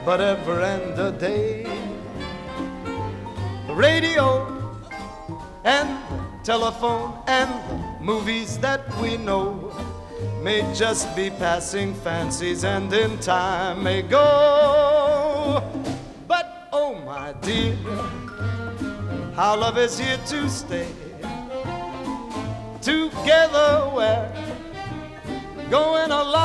but ever and a day. The radio and the telephone and the movies that we know may just be passing fancies and in time may go. But oh my dear, how love is here to stay. Together we're going a lot